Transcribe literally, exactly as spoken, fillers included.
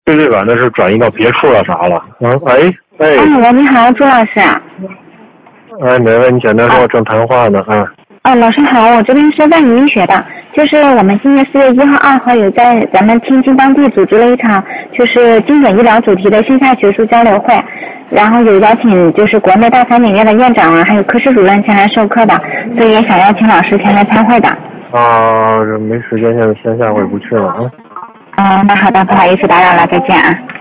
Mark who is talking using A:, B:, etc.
A: 对对吧？那是转移到别处了啥了？嗯，哎哎。
B: 啊，喂，你好，朱老师。
A: 哎，没问题，简单说，我正谈话呢啊。
B: 哦，老师好，我这边是万医学的，就是我们今年四月一号、二号有在咱们天津当地组织了一场就是精准医疗主题的线下学术交流会，然后有邀请就是国内大三美院的院长啊，还有科室主任前来授课的，所以也想邀请老师前来参会的。
A: 啊，这没时间，现在线下我也不去了啊。
B: 嗯，那好的，不好意思打扰了，再见啊。